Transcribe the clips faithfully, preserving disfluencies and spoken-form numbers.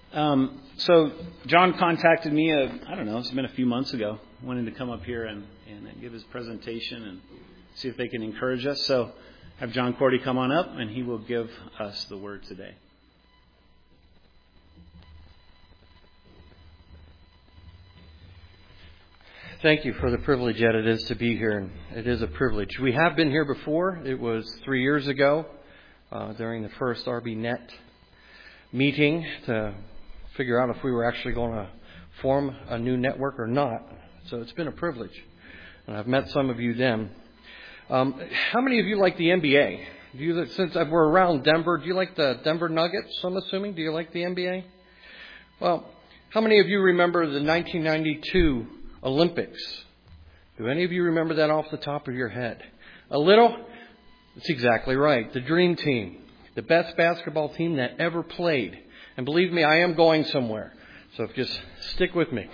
Um, so John contacted me, uh, I don't know, it's been a few months ago, wanting to come up here and, and give his presentation and see if they can encourage us. So have John Cordy come on up, and he will give us the word today. Thank you for the privilege that it is to be here, and it is a privilege. We have been here before. It was three years ago uh, during the first R B Net meeting to figure out if we were actually going to form a new network or not. So it's been a privilege, and I've met some of you then. Um, how many of you like the N B A? Do you, since we're around Denver, do you like the Denver Nuggets, I'm assuming? Do you like the N B A? Well, how many of you remember the nineteen ninety-two Olympics? Do any of you remember that off the top of your head? A little? That's exactly right. The Dream Team. The best basketball team that ever played. And believe me, I am going somewhere. So just stick with me.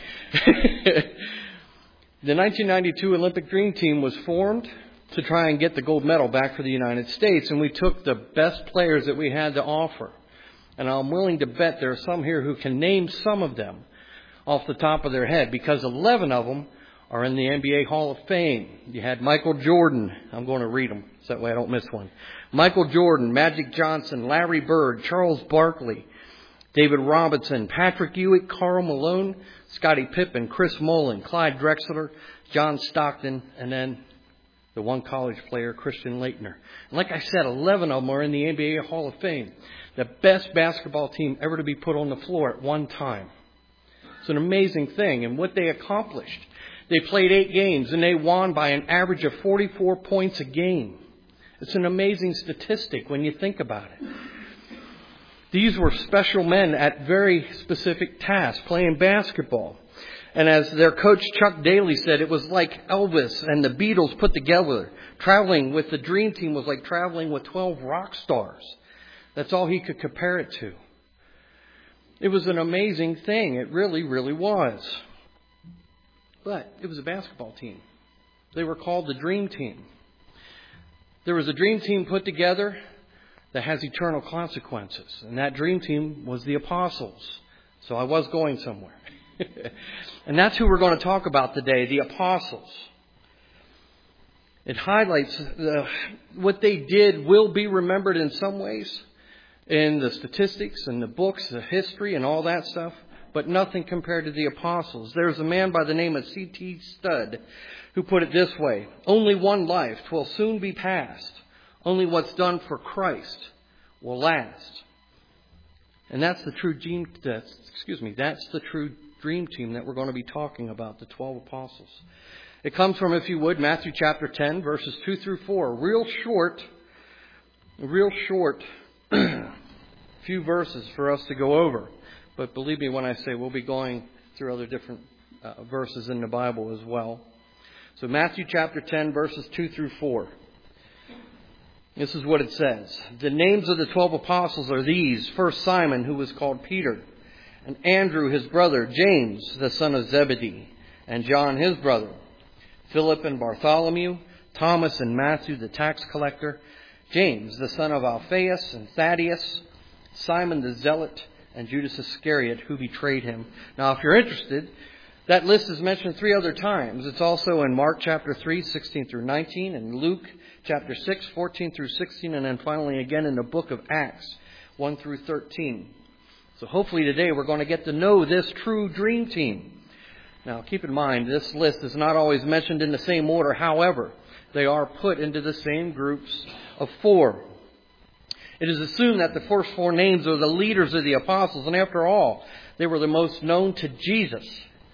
The nineteen ninety-two Olympic Dream Team was formed to try and get the gold medal back for the United States. And we took the best players that we had to offer. And I'm willing to bet there are some here who can name some of them off the top of their head, because eleven of them are in the N B A Hall of Fame. You had Michael Jordan. I'm going to read them so that way I don't miss one. Michael Jordan, Magic Johnson, Larry Bird, Charles Barkley, David Robinson, Patrick Ewing, Karl Malone, Scottie Pippen, Chris Mullin, Clyde Drexler, John Stockton, and then the one college player, Christian Laettner. And like I said, eleven of them are in the N B A Hall of Fame. The best basketball team ever to be put on the floor at one time. It's an amazing thing. And what they accomplished, they played eight games and they won by an average of forty-four points a game. It's an amazing statistic when you think about it. These were special men at very specific tasks, playing basketball. And as their coach Chuck Daly said, it was like Elvis and the Beatles put together. Traveling with the Dream Team was like traveling with twelve rock stars. That's all he could compare it to. It was an amazing thing. It really, really was. But it was a basketball team. They were called the Dream Team. There was a Dream Team put together that has eternal consequences. And that Dream Team was the Apostles. So I was going somewhere. And that's who we're going to talk about today, the Apostles. It highlights the, what they did will be remembered in some ways, in the statistics and the books, the history and all that stuff, but nothing compared to the apostles. There's a man by the name of C T Studd who put it this way: only one life, 'twill soon be past. Only what's done for Christ will last. And that's the true dream, excuse me, that's the true dream team that we're going to be talking about, the twelve apostles. It comes from, if you would, Matthew chapter ten, verses two through four. Real short, real short few verses for us to go over. But believe me when I say we'll be going through other different uh, verses in the Bible as well. So Matthew chapter ten, verses two through four. This is what it says. The names of the twelve apostles are these. First, Simon, who was called Peter, and Andrew, his brother, James, the son of Zebedee, and John, his brother, Philip and Bartholomew, Thomas and Matthew, the tax collector, James, the son of Alphaeus and Thaddeus, Simon the Zealot, and Judas Iscariot, who betrayed him. Now, if you're interested, that list is mentioned three other times. It's also in Mark chapter three, sixteen through nineteen, and Luke chapter six, fourteen through sixteen, and then finally again in the book of Acts, one through thirteen. So hopefully today we're going to get to know this true dream team. Now, keep in mind, this list is not always mentioned in the same order. However, they are put into the same groups of four. It is assumed that the first four names are the leaders of the apostles, and after all, they were the most known to Jesus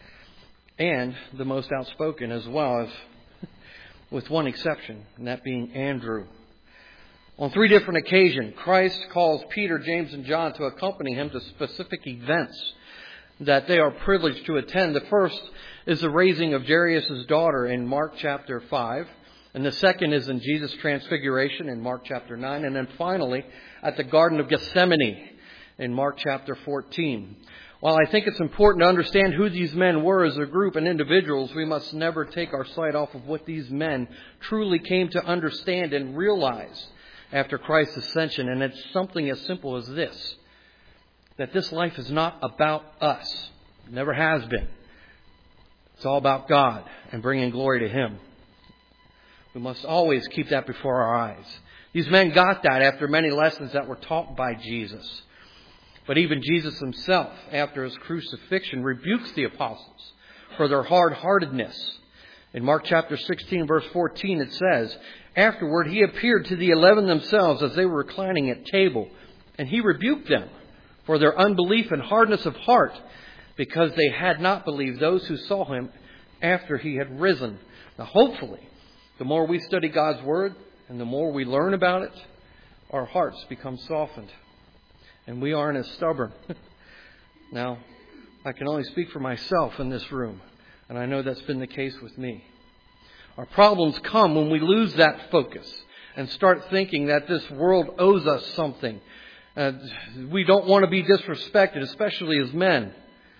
and the most outspoken as well, as with one exception, and that being Andrew. On three different occasions, Christ calls Peter, James, and John to accompany him to specific events that they are privileged to attend. The first is the raising of Jairus' daughter in Mark chapter five. And the second is in Jesus' transfiguration in Mark chapter nine. And then finally, at the Garden of Gethsemane in Mark chapter fourteen. While I think it's important to understand who these men were as a group and individuals, we must never take our sight off of what these men truly came to understand and realize after Christ's ascension. And it's something as simple as this: that this life is not about us. It never has been. It's all about God and bringing glory to Him. We must always keep that before our eyes. These men got that after many lessons that were taught by Jesus. But even Jesus Himself, after His crucifixion, rebukes the apostles for their hard-heartedness. In Mark chapter sixteen, verse fourteen, it says, "Afterward He appeared to the eleven themselves as they were reclining at table, and He rebuked them for their unbelief and hardness of heart, because they had not believed those who saw Him after He had risen." Now, hopefully, the more we study God's Word and the more we learn about it, our hearts become softened and we aren't as stubborn. Now, I can only speak for myself in this room, and I know that's been the case with me. Our problems come when we lose that focus and start thinking that this world owes us something. Uh, we don't want to be disrespected, especially as men.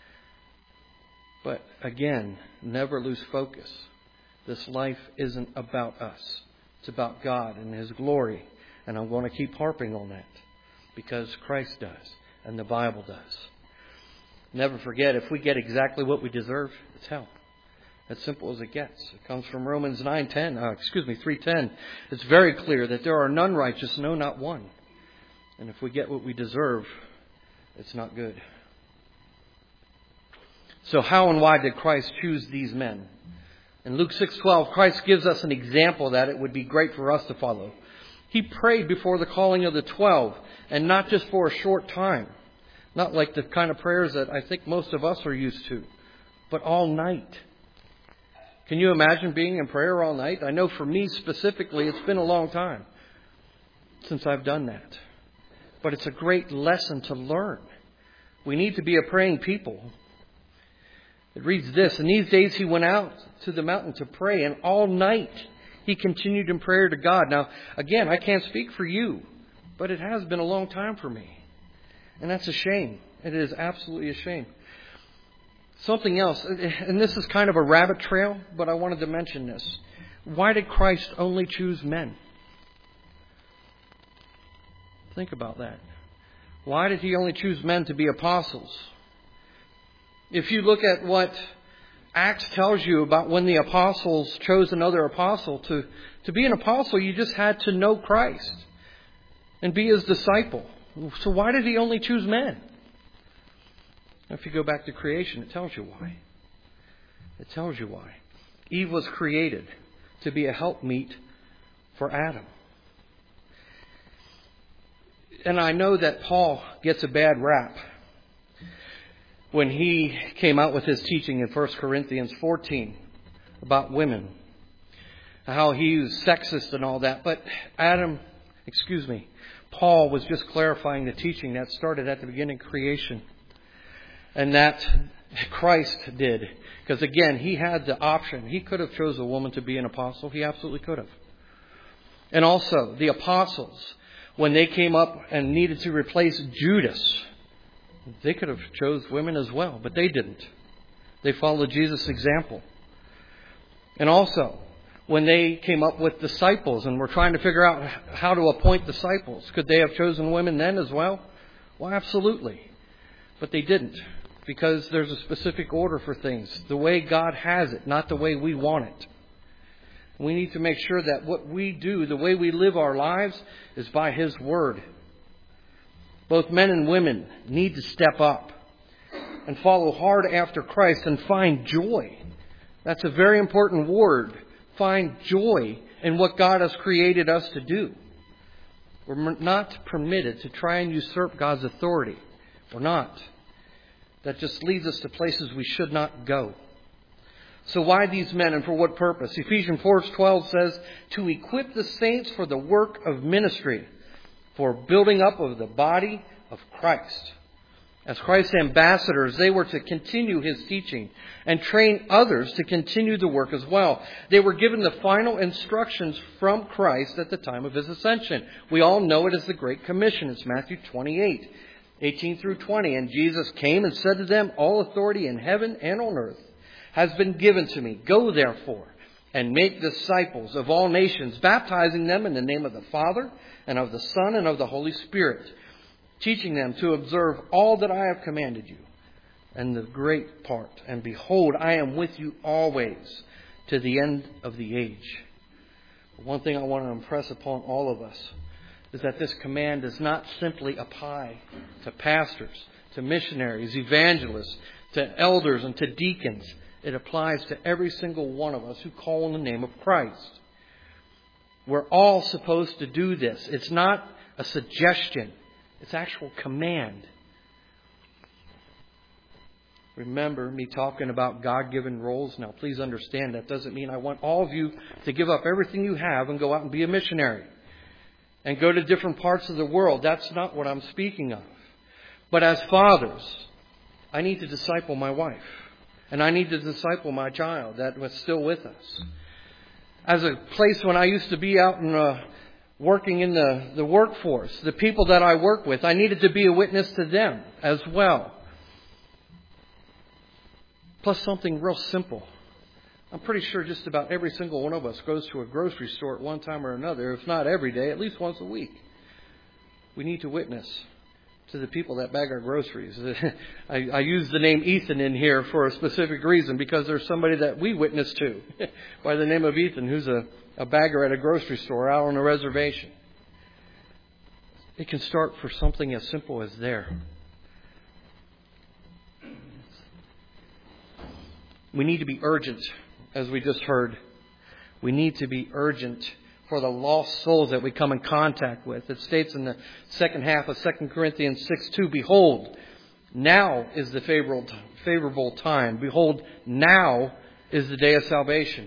But again, never lose focus. This life isn't about us. It's about God and His glory. And I'm going to keep harping on that because Christ does and the Bible does. Never forget, if we get exactly what we deserve, it's hell. As simple as it gets. It comes from Romans nine ten, uh, excuse me, three ten. It's very clear that there are none righteous, no, not one. And if we get what we deserve, it's not good. So how and why did Christ choose these men? In Luke six twelve, Christ gives us an example that it would be great for us to follow. He prayed before the calling of the twelve, and not just for a short time. Not like the kind of prayers that I think most of us are used to, but all night. Can you imagine being in prayer all night? I know for me specifically, it's been a long time since I've done that. But it's a great lesson to learn. We need to be a praying people. It reads this: "In these days He went out to the mountain to pray, and all night He continued in prayer to God." Now, again, I can't speak for you, but it has been a long time for me. And that's a shame. It is absolutely a shame. Something else, and this is kind of a rabbit trail, but I wanted to mention this. Why did Christ only choose men? Think about that. Why did He only choose men to be apostles? If you look at what Acts tells you about when the apostles chose another apostle, to, to be an apostle, you just had to know Christ and be His disciple. So why did He only choose men? If you go back to creation, it tells you why. It tells you why. Eve was created to be a helpmeet for Adam. And I know that Paul gets a bad rap when he came out with his teaching in First Corinthians fourteen about women. How he was sexist and all that. But Adam, excuse me, Paul was just clarifying the teaching that started at the beginning of creation. And that Christ did. Because again, He had the option. He could have chosen a woman to be an apostle. He absolutely could have. And also, the apostles, when they came up and needed to replace Judas, they could have chose women as well, but they didn't. They followed Jesus' example. And also, when they came up with disciples and were trying to figure out how to appoint disciples, could they have chosen women then as well? Well, absolutely. But they didn't, because there's a specific order for things, the way God has it, not the way we want it. We need to make sure that what we do, the way we live our lives, is by His Word. Both men and women need to step up and follow hard after Christ and find joy. That's a very important word. Find joy in what God has created us to do. We're not permitted to try and usurp God's authority. We're not. That just leads us to places we should not go. So why these men and for what purpose? Ephesians four twelve says, "To equip the saints for the work of ministry, for building up of the body of Christ." As Christ's ambassadors, they were to continue His teaching and train others to continue the work as well. They were given the final instructions from Christ at the time of His ascension. We all know it as the Great Commission. It's Matthew twenty-eight, eighteen through twenty. "And Jesus came and said to them, 'All authority in heaven and on earth has been given to me. Go therefore and make disciples of all nations, baptizing them in the name of the Father and of the Son and of the Holy Spirit, teaching them to observe all that I have commanded you. And the great part, and behold, I am with you always to the end of the age. But one thing I want to impress upon all of us is that this command does not simply apply to pastors, to missionaries, evangelists, to elders, and to deacons. It applies to every single one of us who call on the name of Christ. We're all supposed to do this. It's not a suggestion. It's actual command. Remember me talking about God-given roles? Now, please understand that doesn't mean I want all of you to give up everything you have and go out and be a missionary and go to different parts of the world. That's not what I'm speaking of. But as fathers, I need to disciple my wife. And I need to disciple my child that was still with us. As a place when I used to be out and uh, working in the, the workforce, the people that I work with, I needed to be a witness to them as well. Plus something real simple. I'm pretty sure just about every single one of us goes to a grocery store at one time or another, if not every day, at least once a week. We need to witness to the people that bag our groceries. I, I use the name Ethan in here for a specific reason, because there's somebody that we witness to by the name of Ethan, who's a, a bagger at a grocery store out on a reservation. It can start for something as simple as there. We need to be urgent, as we just heard. We need to be urgent for the lost souls that we come in contact with. It states in the second half of Second Corinthians six two, behold, now is the favorable favorable time. Behold, now is the day of salvation.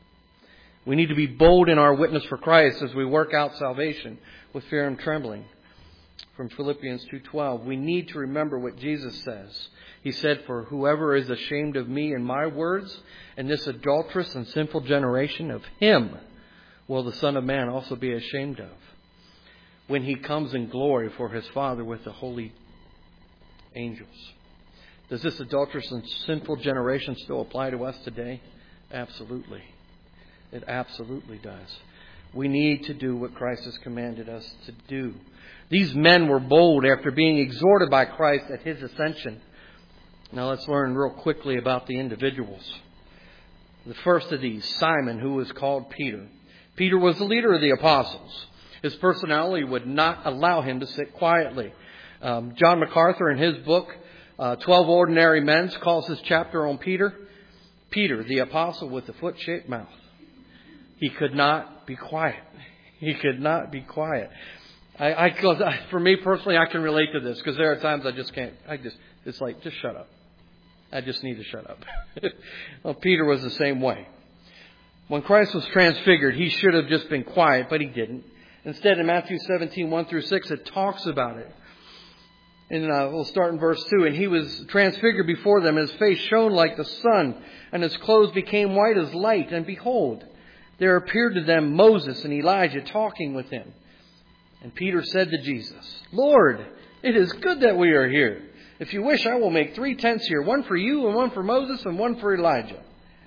We need to be bold in our witness for Christ as we work out salvation with fear and trembling. From Philippians two twelve, we need to remember what Jesus says. He said, for whoever is ashamed of me and my words in this adulterous and sinful generation, of him will the Son of Man also be ashamed of when he comes in glory for his Father with the holy angels. Does this adulterous and sinful generation still apply to us today? Absolutely. It absolutely does. We need to do what Christ has commanded us to do. These men were bold after being exhorted by Christ at his ascension. Now let's learn real quickly about the individuals. The first of these, Simon, who was called Peter. Peter was the leader of the apostles. His personality would not allow him to sit quietly. Um, John MacArthur, in his book, uh, twelve Ordinary Men, calls his chapter on Peter, Peter, the apostle with the foot-shaped mouth. He could not be quiet. He could not be quiet. I, I, for me personally, I can relate to this, because there are times I just can't. I just, it's like, just shut up. I just need to shut up. Well, Peter was the same way. When Christ was transfigured, he should have just been quiet, but he didn't. Instead, in Matthew seventeen, one through six, it talks about it. And uh, we'll start in verse two. And he was transfigured before them, and his face shone like the sun, and his clothes became white as light. And behold, there appeared to them Moses and Elijah talking with him. And Peter said to Jesus, Lord, it is good that we are here. If you wish, I will make three tents here, one for you and one for Moses and one for Elijah.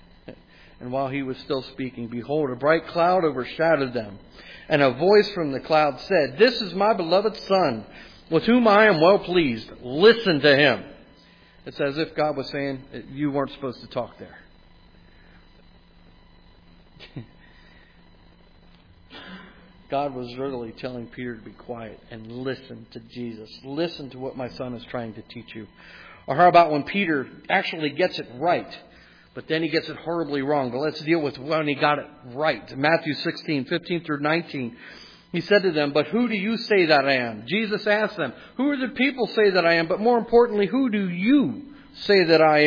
And while he was still speaking, behold, a bright cloud overshadowed them. And a voice from the cloud said, This is my beloved Son, with whom I am well pleased. Listen to him. It's as if God was saying, you weren't supposed to talk there. God was really telling Peter to be quiet and listen to Jesus. Listen to what my son is trying to teach you. Or how about when Peter actually gets it right, but then he gets it horribly wrong. But let's deal with when he got it right. Matthew sixteen, fifteen through nineteen. He said to them, But who do you say that I am? Jesus asked them, Who do the people say that I am? But more importantly, who do you say that I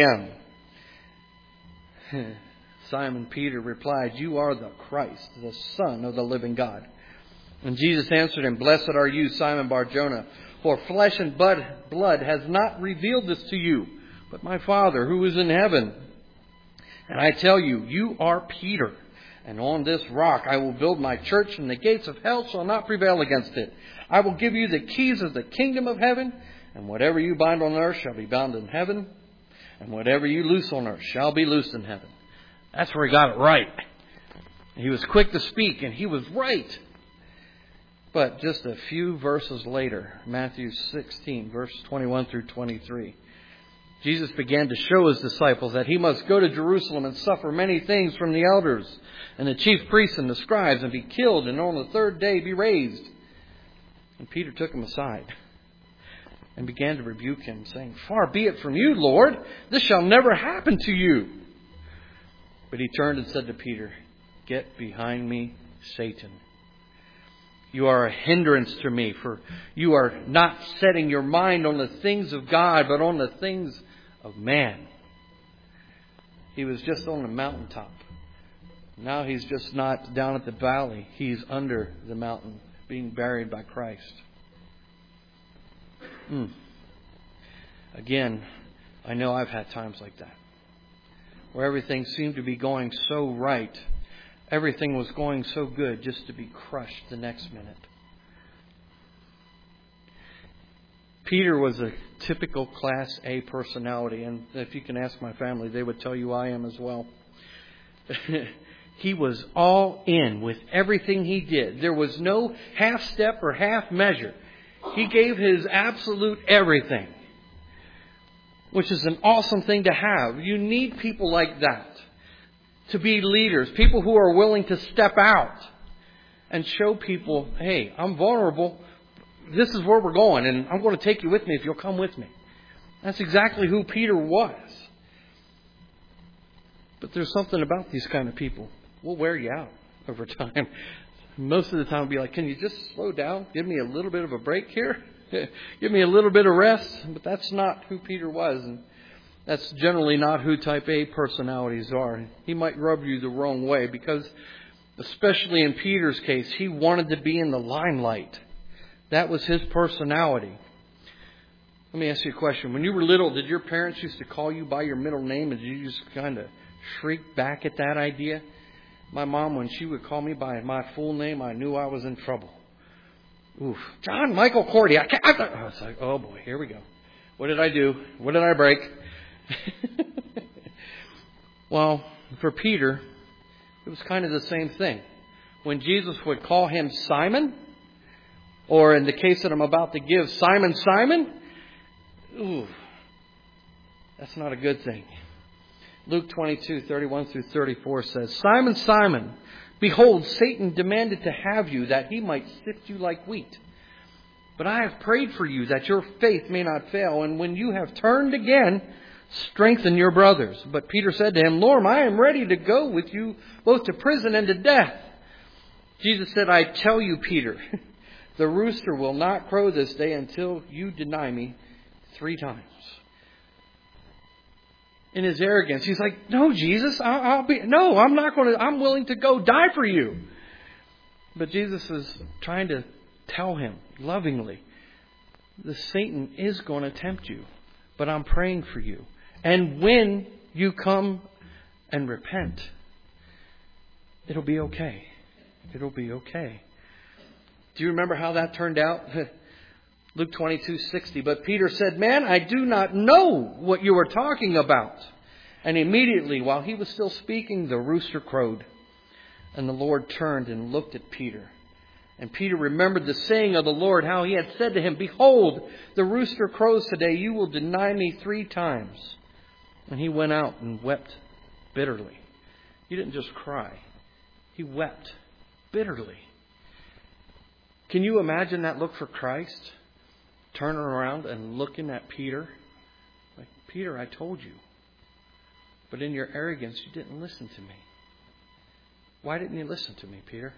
am? Simon Peter replied, You are the Christ, the Son of the living God. And Jesus answered him, Blessed are you, Simon Bar-Jonah, for flesh and blood has not revealed this to you, but my Father who is in heaven. And I tell you, you are Peter, and on this rock I will build my church, and the gates of hell shall not prevail against it. I will give you the keys of the kingdom of heaven, and whatever you bind on earth shall be bound in heaven, and whatever you loose on earth shall be loosed in heaven. That's where he got it right. He was quick to speak, and he was right. But just a few verses later, Matthew sixteen, verse twenty-one through twenty-three, Jesus began to show His disciples that He must go to Jerusalem and suffer many things from the elders and the chief priests and the scribes and be killed and on the third day be raised. And Peter took Him aside and began to rebuke Him, saying, "Far be it from you, Lord, this shall never happen to you." But He turned and said to Peter, "Get behind me, Satan. You are a hindrance to me, for you are not setting your mind on the things of God, but on the things of man." He was just on the mountaintop. Now He's just not down at the valley. He's under the mountain, being buried by Christ. Mm. Again, I know I've had times like that, where everything seemed to be going so right. Everything was going so good, just to be crushed the next minute. Peter was a typical Class A personality, and if you can ask my family, they would tell you I am as well. He was all in with everything he did. There was no half step or half measure. He gave his absolute everything, which is an awesome thing to have. You need people like that to be leaders, people who are willing to step out and show people, "Hey, I'm vulnerable. This is where we're going, and I'm going to take you with me if you'll come with me." That's exactly who Peter was. But there's something about these kind of people. We'll wear you out over time. Most of the time, we'll be like, "Can you just slow down? Give me a little bit of a break here. Give me a little bit of rest." But that's not who Peter was. And that's generally not who type A personalities are. He might rub you the wrong way because, especially in Peter's case, he wanted to be in the limelight. That was his personality. Let me ask you a question. When you were little, did your parents used to call you by your middle name, and did you just kind of shriek back at that idea? My mom, when she would call me by my full name, I knew I was in trouble. Oof. John Michael Cordy. I, can't, I, I was like, oh boy, here we go. What did I do? What did I break? Well, for Peter, it was kind of the same thing. When Jesus would call him Simon, or in the case that I'm about to give, Simon, Simon, ooh, that's not a good thing. Luke twenty-two, thirty-one through thirty-four says, "Simon, Simon, behold, Satan demanded to have you that he might sift you like wheat. But I have prayed for you that your faith may not fail. And when you have turned again, strengthen your brothers." But Peter said to him, "Lord, I am ready to go with you both to prison and to death." Jesus said, "I tell you, Peter, the rooster will not crow this day until you deny me three times." In his arrogance, he's like, "No, Jesus, I'll, I'll be, no, I'm not going to, I'm willing to go die for you." But Jesus is trying to tell him lovingly, the Satan is going to tempt you, but I'm praying for you. And when you come and repent, it'll be okay. It'll be okay. Do you remember how that turned out? Luke twenty-two sixty. But Peter said, "Man, I do not know what you are talking about." And immediately, while he was still speaking, the rooster crowed. And the Lord turned and looked at Peter. And Peter remembered the saying of the Lord, how he had said to him, "Behold, the rooster crows today. You will deny me three times." And he went out and wept bitterly. He didn't just cry. He wept bitterly. Can you imagine that look for Christ? Turning around and looking at Peter. Like, "Peter, I told you. But in your arrogance, you didn't listen to me. Why didn't you listen to me, Peter?"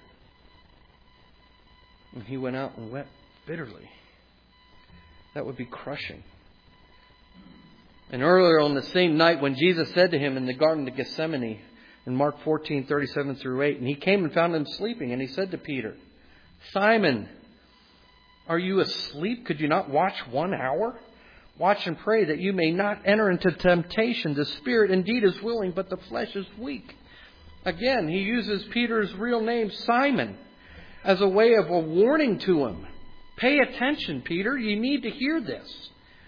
And he went out and wept bitterly. That would be crushing. And earlier on the same night, when Jesus said to him in the Garden of Gethsemane, in Mark fourteen, thirty-seven through eight, and he came and found him sleeping, and he said to Peter, "Simon, are you asleep? Could you not watch one hour? Watch and pray that you may not enter into temptation. The spirit indeed is willing, but the flesh is weak." Again, he uses Peter's real name, Simon, as a way of a warning to him. Pay attention, Peter. You need to hear this.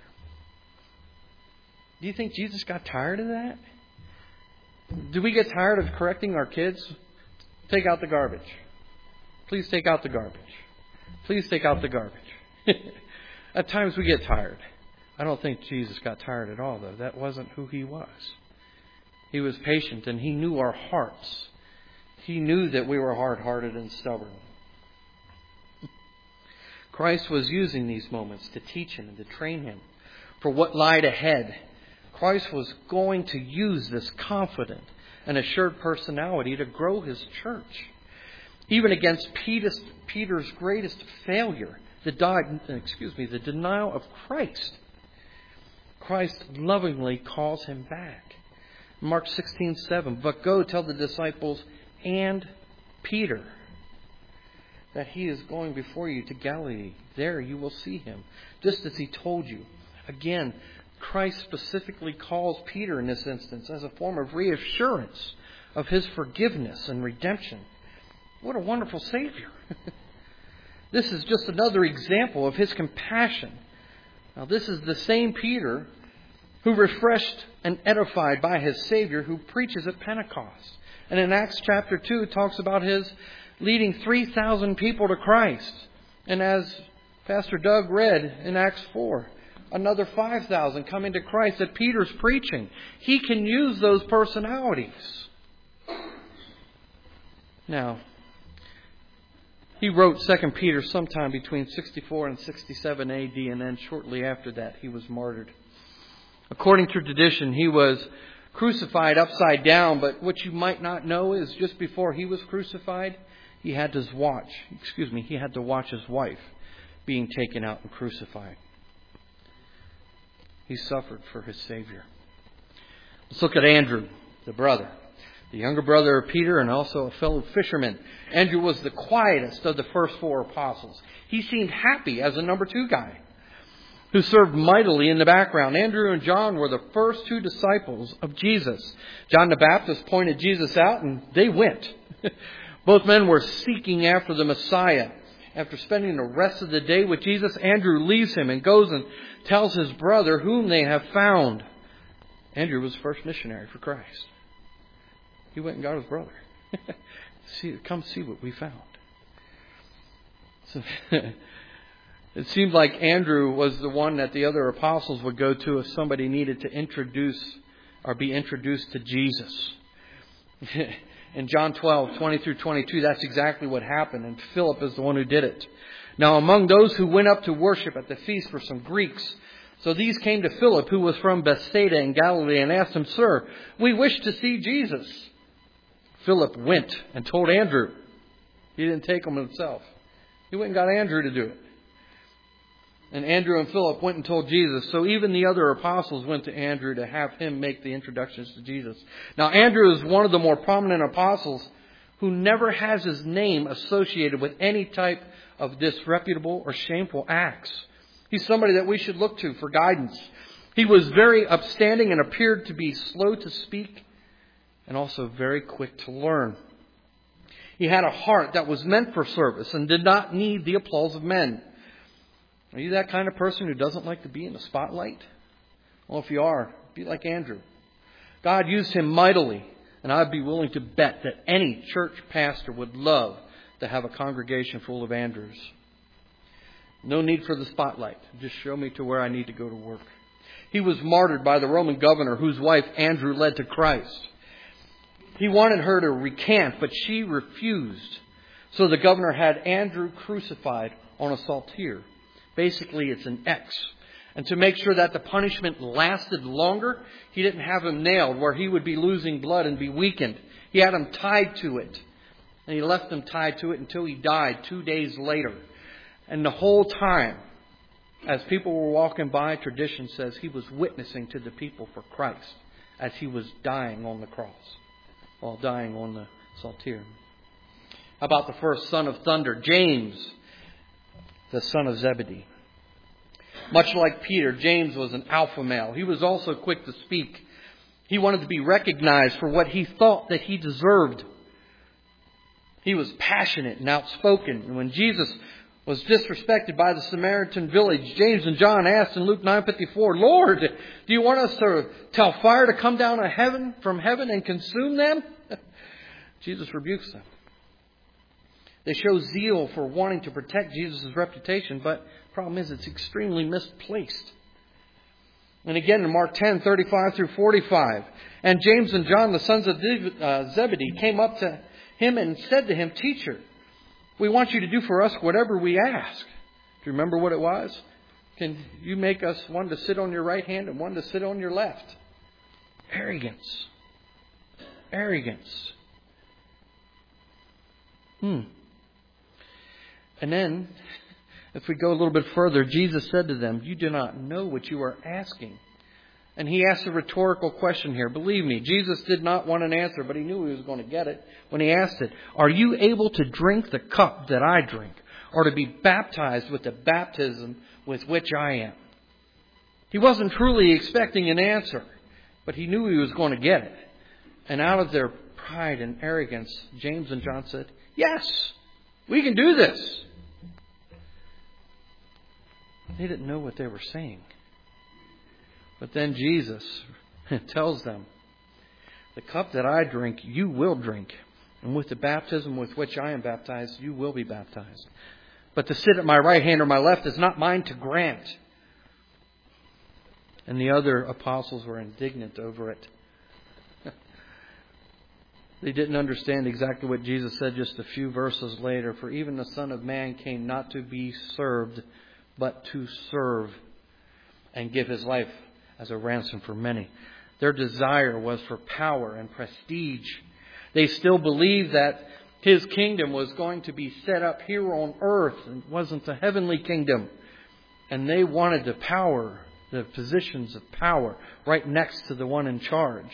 Do you think Jesus got tired of that? Do we get tired of correcting our kids? Take out the garbage. Please take out the garbage. Please take out the garbage. At times we get tired. I don't think Jesus got tired at all, though. That wasn't who He was. He was patient, and He knew our hearts. He knew that we were hard-hearted and stubborn. Christ was using these moments to teach Him and to train Him for what lied ahead. Christ was going to use this confident and assured personality to grow His church. Even against Peter's, Peter's greatest failure, the, di- excuse me, the denial of Christ, Christ lovingly calls him back. Mark sixteen seven, but go tell the disciples and Peter that he is going before you to Galilee. There you will see him, just as he told you. Again, Christ specifically calls Peter in this instance as a form of reassurance of his forgiveness and redemption. What a wonderful Savior. This is just another example of his compassion. Now, this is the same Peter who, refreshed and edified by his Savior, who preaches at Pentecost. And in Acts chapter two, it talks about his leading three thousand people to Christ. And as Pastor Doug read in Acts four, another five thousand coming to Christ at Peter's preaching. He can use those personalities. Now, he wrote Second Peter sometime between sixty-four and sixty-seven A D, and then shortly after that he was martyred. According to tradition, he was crucified upside down, but what you might not know is just before he was crucified, he had to watch, excuse me, he had to watch his wife being taken out and crucified. He suffered for his Savior. Let's look at Andrew, the brother, the younger brother of Peter and also a fellow fisherman. Andrew was the quietest of the first four apostles. He seemed happy as a number two guy who served mightily in the background. Andrew and John were the first two disciples of Jesus. John the Baptist pointed Jesus out and they went. Both men were seeking after the Messiah. After spending the rest of the day with Jesus, Andrew leaves him and goes and tells his brother whom they have found. Andrew was the first missionary for Christ. He went and got his brother. see, come see what we found. So, it seemed like Andrew was the one that the other apostles would go to if somebody needed to introduce or be introduced to Jesus. In John twelve, twenty through twenty-two, that's exactly what happened. And Philip is the one who did it. Now, among those who went up to worship at the feast were some Greeks. So these came to Philip, who was from Bethsaida in Galilee, and asked him, Sir, we wish to see Jesus. Philip went and told Andrew. He didn't take him himself. He went and got Andrew to do it. And Andrew and Philip went and told Jesus. So even the other apostles went to Andrew to have him make the introductions to Jesus. Now, Andrew is one of the more prominent apostles who never has his name associated with any type of disreputable or shameful acts. He's somebody that we should look to for guidance. He was very upstanding and appeared to be slow to speak and also very quick to learn. He had a heart that was meant for service and did not need the applause of men. Are you that kind of person who doesn't like to be in the spotlight? Well, if you are, be like Andrew. God used him mightily, and I'd be willing to bet that any church pastor would love to have a congregation full of Andrews. No need for the spotlight. Just show me to where I need to go to work. He was martyred by the Roman governor whose wife Andrew led to Christ. He wanted her to recant, but she refused. So the governor had Andrew crucified on a saltire. Basically, it's an X. And to make sure that the punishment lasted longer, he didn't have him nailed where he would be losing blood and be weakened. He had him tied to it. And he left him tied to it until he died two days later. And the whole time, as people were walking by, tradition says he was witnessing to the people for Christ as he was dying on the cross, while dying on the saltire. How about the first son of thunder, James, the son of Zebedee? Much like Peter, James was an alpha male. He was also quick to speak. He wanted to be recognized for what he thought that he deserved. He was passionate and outspoken. And when Jesus was disrespected by the Samaritan village, James and John asked in Luke nine fifty-four, Lord, do you want us to tell fire to come down to heaven, from heaven and consume them? Jesus rebukes them. They show zeal for wanting to protect Jesus' reputation, but the problem is it's extremely misplaced. And again in Mark ten, thirty-five through forty-five, and James and John, the sons of Zebedee, came up to him and said to him, "Teacher, we want you to do for us whatever we ask." Do you remember what it was? Can you make us one to sit on your right hand and one to sit on your left? Arrogance. Arrogance. Hmm. And then, if we go a little bit further, Jesus said to them, "You do not know what you are asking." And he asked a rhetorical question here. Believe me, Jesus did not want an answer, but he knew he was going to get it when he asked it. "Are you able to drink the cup that I drink, or to be baptized with the baptism with which I am?" He wasn't truly expecting an answer, but he knew he was going to get it. And out of their pride and arrogance, James and John said, "Yes, we can do this." They didn't know what they were saying. But then Jesus tells them, "The cup that I drink, you will drink. And with the baptism with which I am baptized, you will be baptized. But to sit at my right hand or my left is not mine to grant." And the other apostles were indignant over it. They didn't understand exactly what Jesus said just a few verses later. "For even the Son of Man came not to be served, but to serve and give his life as a ransom for many." Their desire was for power and prestige. They still believed that his kingdom was going to be set up here on earth and wasn't a heavenly kingdom. And they wanted the power, the positions of power, right next to the one in charge.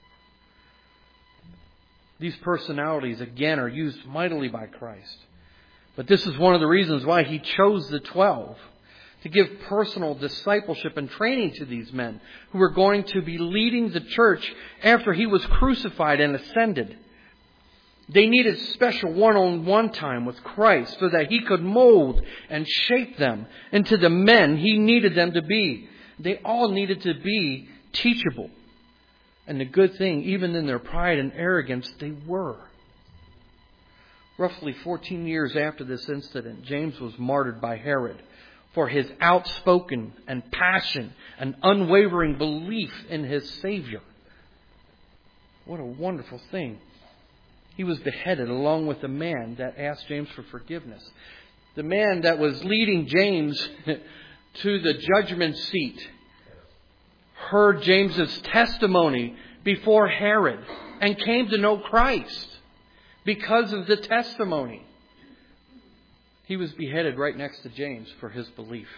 These personalities, again, are used mightily by Christ. But this is one of the reasons why he chose the twelve, to give personal discipleship and training to these men who were going to be leading the church after he was crucified and ascended. They needed special one-on-one time with Christ so that he could mold and shape them into the men he needed them to be. They all needed to be teachable. And the good thing, even in their pride and arrogance, they were. Roughly fourteen years after this incident, James was martyred by Herod for his outspoken and passion and unwavering belief in his Savior. What a wonderful thing. He was beheaded along with the man that asked James for forgiveness. The man that was leading James to the judgment seat heard James's testimony before Herod and came to know Christ because of the testimony. He was beheaded right next to James for his belief.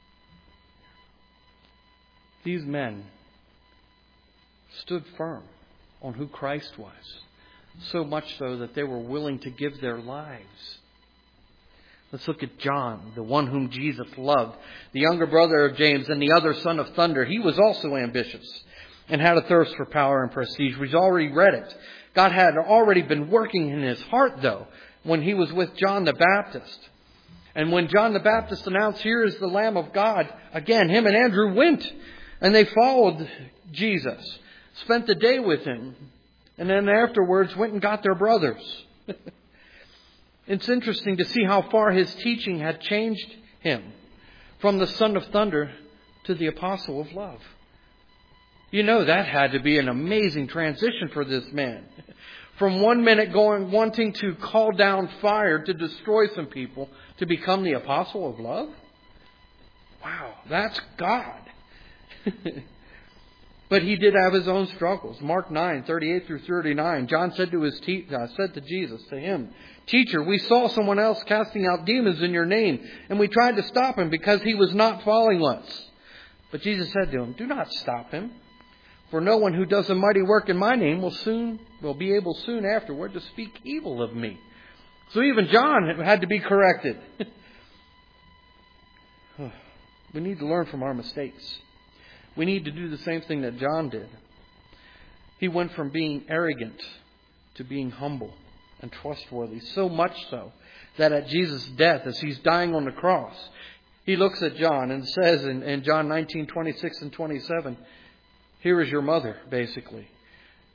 These men stood firm on who Christ was, so much so that they were willing to give their lives. Let's look at John, the one whom Jesus loved, the younger brother of James and the other son of thunder. He was also ambitious and had a thirst for power and prestige. We've already read it. God had already been working in his heart, though, when he was with John the Baptist. And when John the Baptist announced, "Here is the Lamb of God," again, him and Andrew went and they followed Jesus, spent the day with him, and then afterwards went and got their brothers. It's interesting to see how far his teaching had changed him from the son of thunder to the apostle of love. You know, that had to be an amazing transition for this man. From one minute going, wanting to call down fire to destroy some people, to become the apostle of love. Wow, that's God. But he did have his own struggles. Mark nine, thirty-eight through thirty-nine. John said to his te- uh, said to Jesus, to him, "Teacher, we saw someone else casting out demons in your name, and we tried to stop him because he was not following us." But Jesus said to him, "Do not stop him. For no one who does a mighty work in my name will soon will be able soon afterward to speak evil of me." So even John had to be corrected. We need to learn from our mistakes. We need to do the same thing that John did. He went from being arrogant to being humble and trustworthy. So much so that at Jesus' death, as he's dying on the cross, he looks at John and says in, in John nineteen, twenty-six and twenty-seven, "Here is your mother," basically.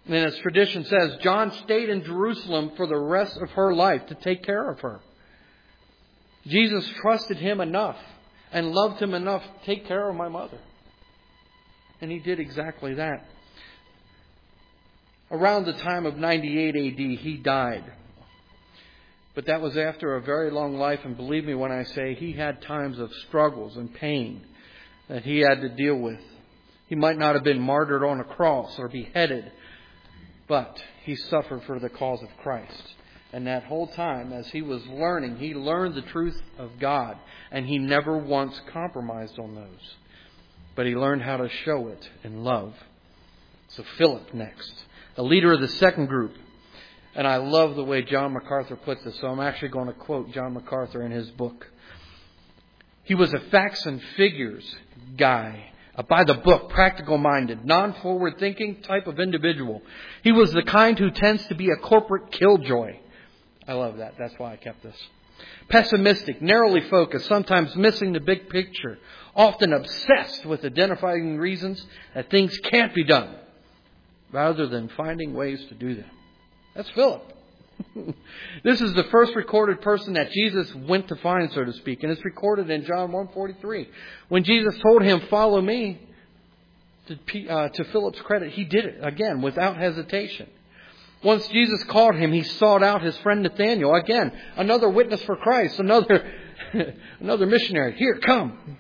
And as tradition says, John stayed in Jerusalem for the rest of her life to take care of her. Jesus trusted him enough and loved him enough to take care of my mother. And he did exactly that. Around the time of ninety-eight A D, he died. But that was after a very long life, and believe me when I say he had times of struggles and pain that he had to deal with. He might not have been martyred on a cross or beheaded, but he suffered for the cause of Christ. And that whole time, as he was learning, he learned the truth of God, and he never once compromised on those. But he learned how to show it in love. So Philip next, the leader of the second group. And I love the way John MacArthur puts it, so I'm actually going to quote John MacArthur in his book. He was a facts and figures guy, a by the book, practical-minded, non-forward-thinking type of individual. He was the kind who tends to be a corporate killjoy. I love that. That's why I kept this. Pessimistic, narrowly focused, sometimes missing the big picture, often obsessed with identifying reasons that things can't be done, rather than finding ways to do them. That's Philip. This is the first recorded person that Jesus went to find, so to speak. And it's recorded in John one forty-three. When Jesus told him, follow me, to, uh, to Philip's credit, he did it again without hesitation. Once Jesus called him, he sought out his friend Nathanael. Again, another witness for Christ, another, another missionary. Here, come.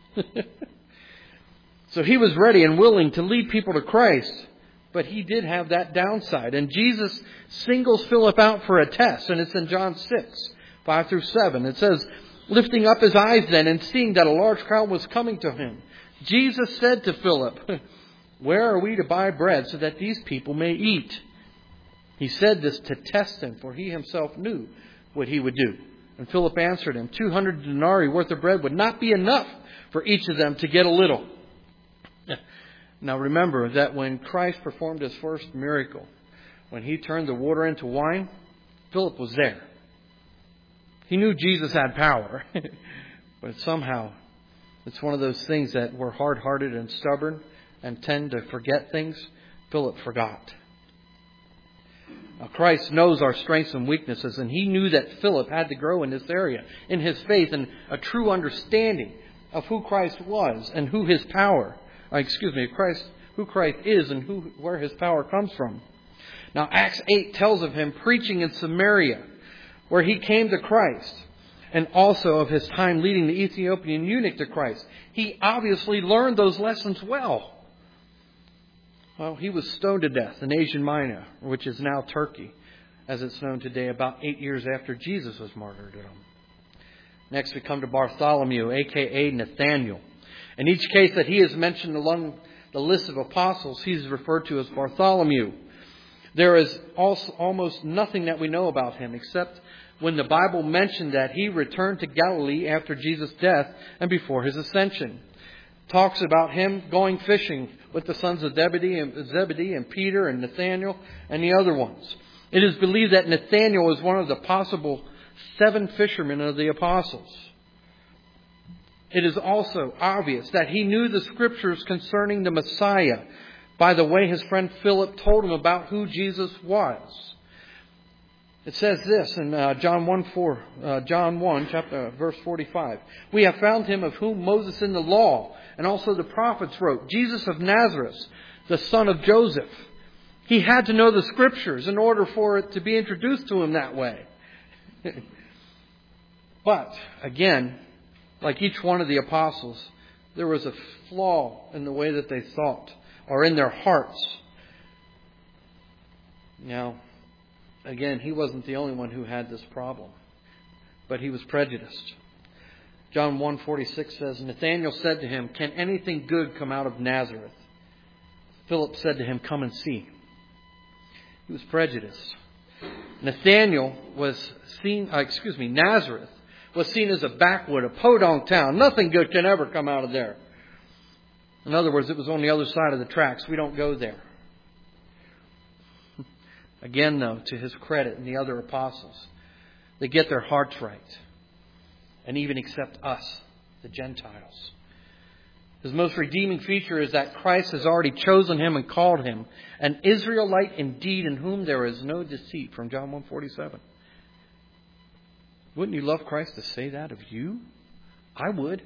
So he was ready and willing to lead people to Christ. But he did have that downside. And Jesus singles Philip out for a test. And it's in John six, five through seven. It says, lifting up his eyes then and seeing that a large crowd was coming to him, Jesus said to Philip, where are we to buy bread so that these people may eat? He said this to test him, for he himself knew what he would do. And Philip answered him, two hundred denarii worth of bread would not be enough for each of them to get a little. Now remember that when Christ performed his first miracle, when he turned the water into wine, Philip was there. He knew Jesus had power, but somehow it's one of those things that we're hard-hearted and stubborn and tend to forget things. Philip forgot. Now Christ knows our strengths and weaknesses, and he knew that Philip had to grow in this area, in his faith and a true understanding of who Christ was and who his power Excuse me, Christ, who Christ is and who, where his power comes from. Now, Acts eight tells of him preaching in Samaria, where he came to Christ, and also of his time leading the Ethiopian eunuch to Christ. He obviously learned those lessons well. Well, he was stoned to death in Asia Minor, which is now Turkey, as it's known today, about eight years after Jesus was martyred. Next, we come to Bartholomew, a k a. Nathanael. In each case that he is mentioned along the list of apostles, he is referred to as Bartholomew. There is also almost nothing that we know about him except when the Bible mentioned that he returned to Galilee after Jesus' death and before his ascension. Talks about him going fishing with the sons of Zebedee and, Zebedee and Peter and Nathanael and the other ones. It is believed that Nathanael was one of the possible seven fishermen of the apostles. It is also obvious that he knew the scriptures concerning the Messiah by the way his friend Philip told him about who Jesus was. It says this in uh, John one four, uh, John one, chapter uh, verse forty-five. We have found him of whom Moses in the law and also the prophets wrote, Jesus of Nazareth, the son of Joseph. He had to know the scriptures in order for it to be introduced to him that way. But again, like each one of the apostles, there was a flaw in the way that they thought or in their hearts. Now, again, he wasn't the only one who had this problem, but he was prejudiced. John one forty-six says, Nathanael said to him, can anything good come out of Nazareth? Philip said to him, come and see. He was prejudiced. Nathanael was seen, uh, excuse me, Nazareth was seen as a backwood, a podunk town. Nothing good can ever come out of there. In other words, it was on the other side of the tracks. We don't go there. Again, though, to his credit and the other apostles, they get their hearts right and even accept us, the Gentiles. His most redeeming feature is that Christ has already chosen him and called him an Israelite indeed, in whom there is no deceit, from John one forty-seven. Wouldn't you love Christ to say that of you? I would.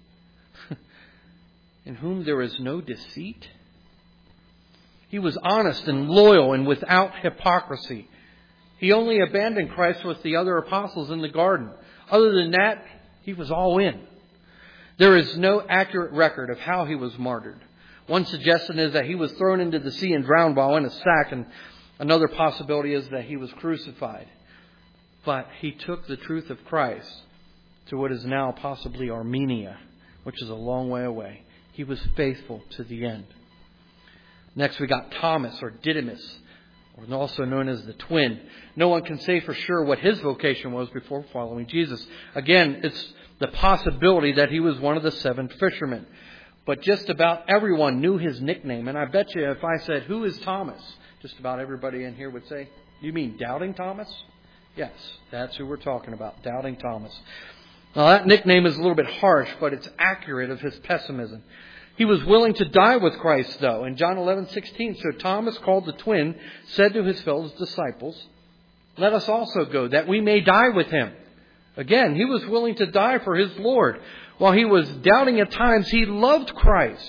In whom there is no deceit. He was honest and loyal and without hypocrisy. He only abandoned Christ with the other apostles in the garden. Other than that, he was all in. There is no accurate record of how he was martyred. One suggestion is that he was thrown into the sea and drowned while in a sack, and another possibility is that he was crucified. But he took the truth of Christ to what is now possibly Armenia, which is a long way away. He was faithful to the end. Next we got Thomas, or Didymus, or also known as the twin. No one can say for sure what his vocation was before following Jesus. Again, it's the possibility that he was one of the seven fishermen. But just about everyone knew his nickname. And I bet you if I said, who is Thomas? Just about everybody in here would say, you mean Doubting Thomas? Yes, that's who we're talking about, Doubting Thomas. Now that nickname is a little bit harsh, but it's accurate of his pessimism. He was willing to die with Christ, though. In John eleven sixteen, so Thomas, called the twin, said to his fellow disciples, let us also go, that we may die with him. Again, he was willing to die for his Lord. While he was doubting at times, he loved Christ.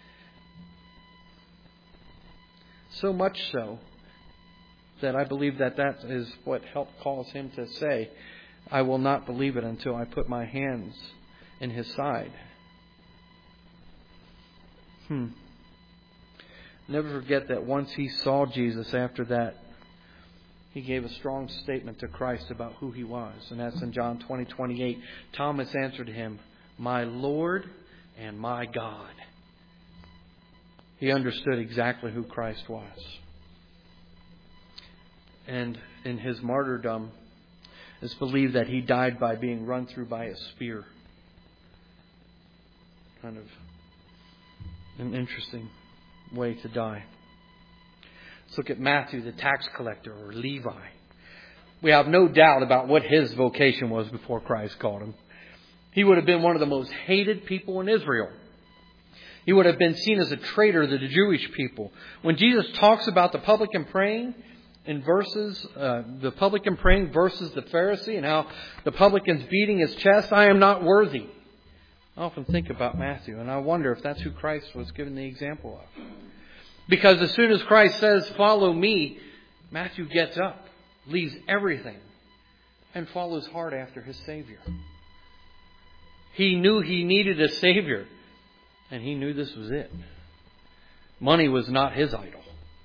So much so that I believe that that is what helped cause him to say, I will not believe it until I put my hands in his side. Hmm. Never forget that once he saw Jesus after that, he gave a strong statement to Christ about who he was. And that's in John twenty twenty-eight. Thomas answered him, my Lord and my God. He understood exactly who Christ was. And in his martyrdom, it's believed that he died by being run through by a spear. Kind of an interesting way to die. Let's look at Matthew, the tax collector, or Levi. We have no doubt about what his vocation was before Christ called him. He would have been one of the most hated people in Israel. He would have been seen as a traitor to the Jewish people. When Jesus talks about the publican praying in verses, uh, the publican praying versus the Pharisee, and how the publican's beating his chest, I am not worthy. I often think about Matthew, and I wonder if that's who Christ was giving the example of. Because as soon as Christ says, follow me, Matthew gets up, leaves everything, and follows hard after his Savior. He knew he needed a Savior, and he knew this was it. Money was not his idol.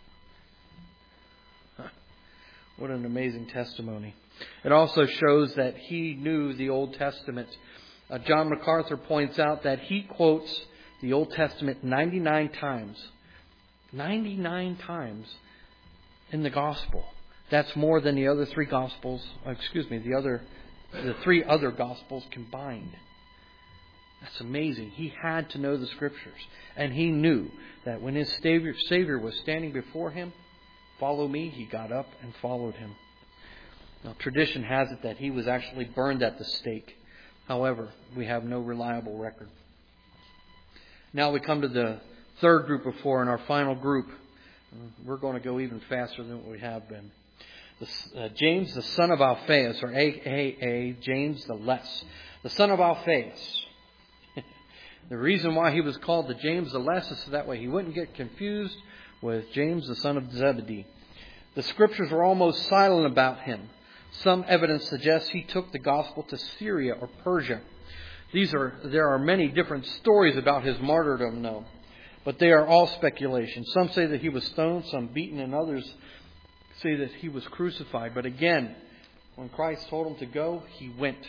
Huh. What an amazing testimony. It also shows that he knew the Old Testament. Uh, John MacArthur points out that he quotes the Old Testament ninety-nine times. ninety-nine times in the Gospel. That's more than the other three Gospels, excuse me, the other, the three other Gospels combined. That's amazing. He had to know the Scriptures. And he knew that when his Savior, Savior was standing before him, follow me, he got up and followed him. Now, tradition has it that he was actually burned at the stake. However, we have no reliable record. Now we come to the third group of four, and our final group. We're going to go even faster than what we have been. The, uh, James, the son of Alphaeus, or A K A James the Less. The son of Alphaeus. The reason why he was called the James the Less is so that way he wouldn't get confused with James the son of Zebedee. The Scriptures were almost silent about him. Some evidence suggests he took the gospel to Syria or Persia. These are there are many different stories about his martyrdom, though, but they are all speculation. Some say that he was stoned, some beaten, and others say that he was crucified. But again, when Christ told him to go, he went.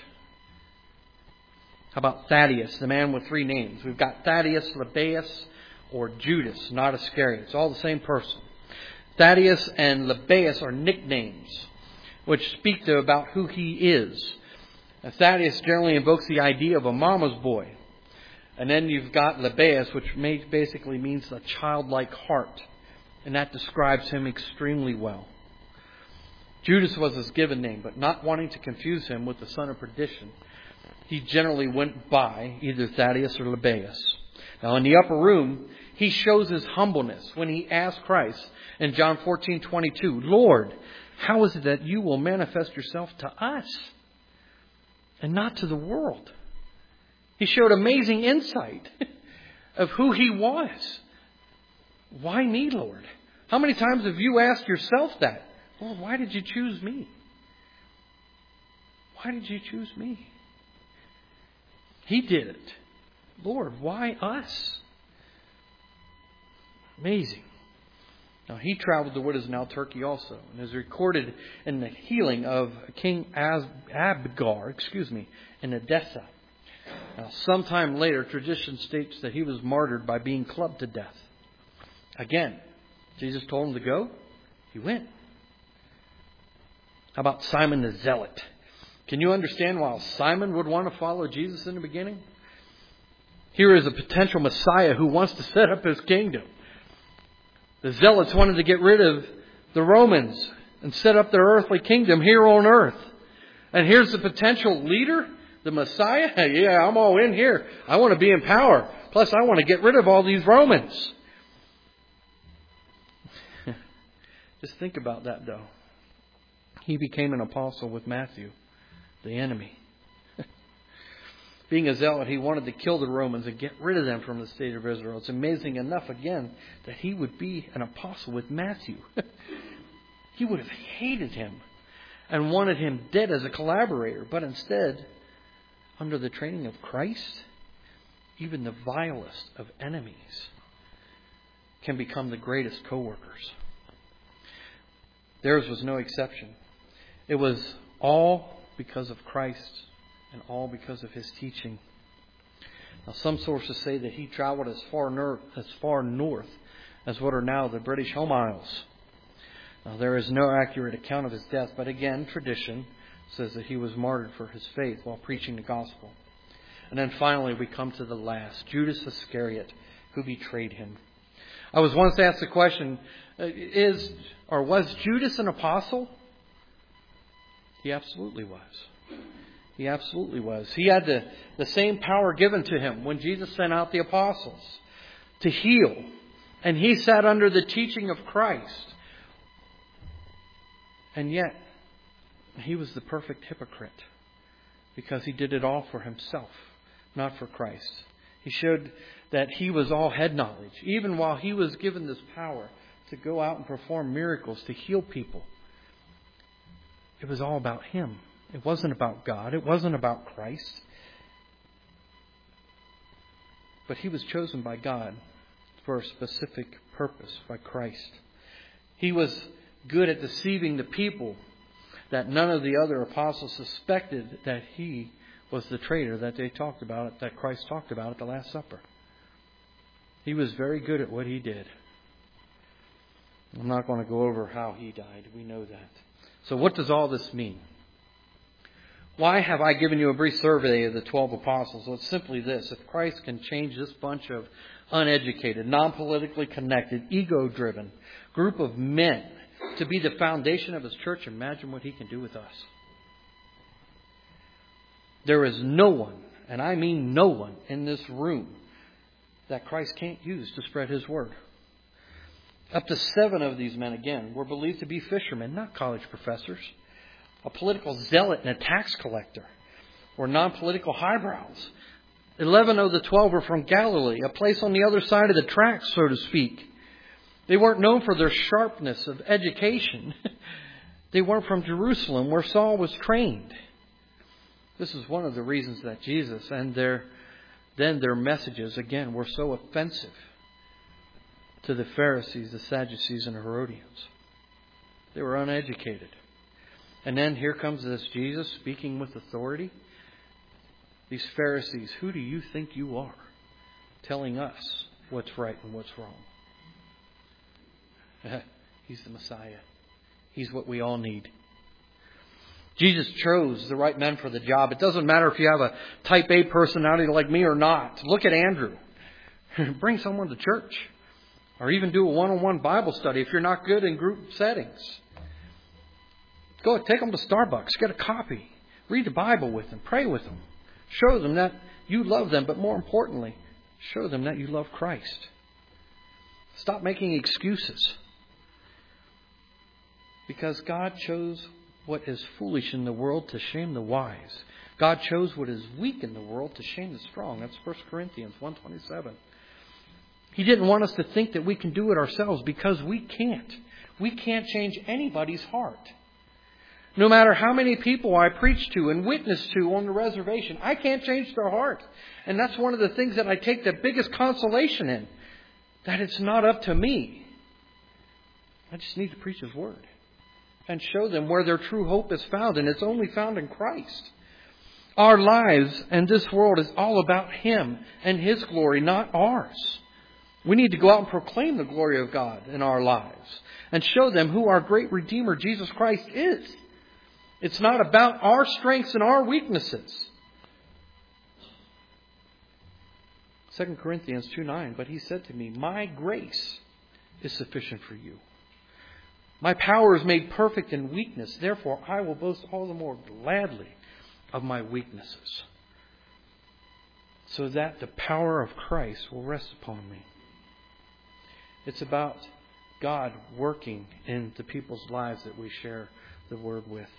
How about Thaddeus, the man with three names? We've got Thaddeus, Lebbaeus, or Judas, not Iscariot. It's all the same person. Thaddeus and Lebbaeus are nicknames which speak to about who he is. Now, Thaddeus generally invokes the idea of a mama's boy. And then you've got Lebbaeus, which may, basically means a childlike heart. And that describes him extremely well. Judas was his given name, but not wanting to confuse him with the son of perdition, he generally went by either Thaddeus or Lebbaeus. Now in the upper room, he shows his humbleness when he asks Christ in John fourteen twenty-two, Lord, how is it that you will manifest yourself to us and not to the world? He showed amazing insight of who he was. Why me, Lord? How many times have you asked yourself that? Lord, why did you choose me? Why did you choose me? He did it. Lord, why us? Amazing. Now, he traveled to what is now Turkey also, and is recorded in the healing of King Abgar, excuse me, in Edessa. Now, sometime later, tradition states that he was martyred by being clubbed to death. Again, Jesus told him to go. He went. How about Simon the Zealot? Can you understand why Simon would want to follow Jesus in the beginning? Here is a potential Messiah who wants to set up his kingdom. The Zealots wanted to get rid of the Romans and set up their earthly kingdom here on earth. And here's the potential leader, the Messiah. Yeah, I'm all in here. I want to be in power. Plus, I want to get rid of all these Romans. Just think about that, though. He became an apostle with Matthew, the enemy. Being a zealot, he wanted to kill the Romans and get rid of them from the state of Israel. It's amazing enough, again, that he would be an apostle with Matthew. He would have hated him and wanted him dead as a collaborator. But instead, under the training of Christ, even the vilest of enemies can become the greatest co-workers. Theirs was no exception. It was all because of Christ and all because of his teaching. Now, some sources say that he traveled as far north as far north as what are now the British Home Isles. Now, there is no accurate account of his death, but again, tradition says that he was martyred for his faith while preaching the gospel. And then finally, we come to the last, Judas Iscariot, who betrayed him. I was once asked the question, is or was Judas an apostle? He absolutely was. He absolutely was. He had the, the same power given to him when Jesus sent out the apostles to heal. And he sat under the teaching of Christ. And yet, he was the perfect hypocrite because he did it all for himself, not for Christ. He showed that he was all head knowledge, even while he was given this power to go out and perform miracles, to heal people. It was all about him. It wasn't about God. It wasn't about Christ. But he was chosen by God for a specific purpose by Christ. He was good at deceiving the people that none of the other apostles suspected that he was the traitor that they talked about, that Christ talked about at the Last Supper. He was very good at what he did. I'm not going to go over how he died. We know that. So what does all this mean? Why have I given you a brief survey of the twelve apostles? Well, it's simply this. If Christ can change this bunch of uneducated, non-politically connected, ego-driven group of men to be the foundation of his church, imagine what he can do with us. There is no one, and I mean no one, in this room that Christ can't use to spread his word. Up to seven of these men, again, were believed to be fishermen, not college professors. A political zealot and a tax collector were non-political highbrows. Eleven of the twelve were from Galilee, a place on the other side of the tracks, so to speak. They weren't known for their sharpness of education. They weren't from Jerusalem, where Saul was trained. This is one of the reasons that Jesus and their then their messages, again, were so offensive to the Pharisees, the Sadducees, and the Herodians. They were uneducated. And then here comes this Jesus speaking with authority. These Pharisees, who do you think you are, telling us what's right and what's wrong? He's the Messiah. He's what we all need. Jesus chose the right men for the job. It doesn't matter if you have a type A personality like me or not. Look at Andrew. Bring someone to church. Or even do a one-on-one Bible study if you're not good in group settings. Go take them to Starbucks. Get a copy. Read the Bible with them. Pray with them. Show them that you love them. But more importantly, Show them that you love Christ. Stop making excuses. Because God chose what is foolish in the world to shame the wise. God chose what is weak in the world to shame the strong. That's First Corinthians one twenty-seven. He didn't want us to think that we can do it ourselves, because we can't. We can't change anybody's heart. No matter how many people I preach to and witness to on the reservation, I can't change their heart. And that's one of the things that I take the biggest consolation in. That it's not up to me. I just need to preach His Word and show them where their true hope is found. And it's only found in Christ. Our lives and this world is all about Him and His glory, not ours. We need to go out and proclaim the glory of God in our lives and show them who our great Redeemer, Jesus Christ, is. It's not about our strengths and our weaknesses. Second Corinthians two nine, but He said to me, my grace is sufficient for you. My power is made perfect in weakness. Therefore, I will boast all the more gladly of my weaknesses, so that the power of Christ will rest upon me. It's about God working in the people's lives that we share the Word with.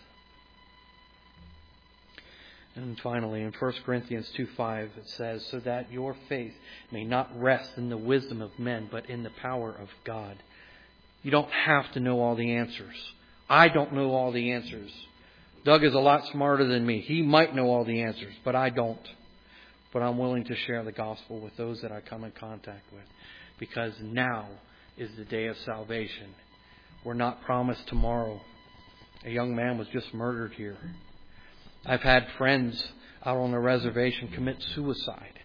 And finally, in First Corinthians two five, it says, so that your faith may not rest in the wisdom of men, but in the power of God. You don't have to know all the answers. I don't know all the answers. Doug is a lot smarter than me. He might know all the answers, but I don't. But I'm willing to share the gospel with those that I come in contact with, because now is the day of salvation. We're not promised tomorrow. A young man was just murdered here. I've had friends out on the reservation commit suicide.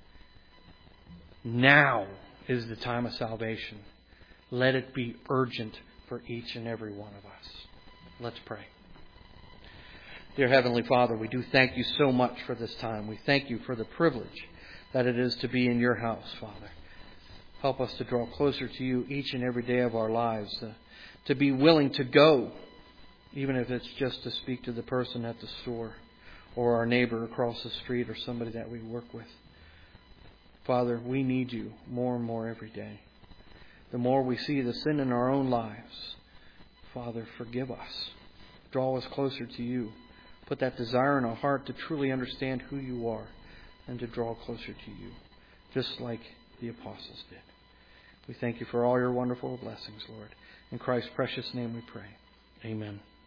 Now is the time of salvation. Let it be urgent for each and every one of us. Let's pray. Dear Heavenly Father, we do thank You so much for this time. We thank You for the privilege that it is to be in Your house, Father. Help us to draw closer to You each and every day of our lives, uh, to be willing to go, even if it's just to speak to the person at the store or our neighbor across the street or somebody that we work with. Father, we need You more and more every day. The more we see the sin in our own lives, Father, forgive us. Draw us closer to You. Put that desire in our heart to truly understand who You are and to draw closer to You, just like the apostles did. We thank You for all Your wonderful blessings, Lord. In Christ's precious name we pray. Amen.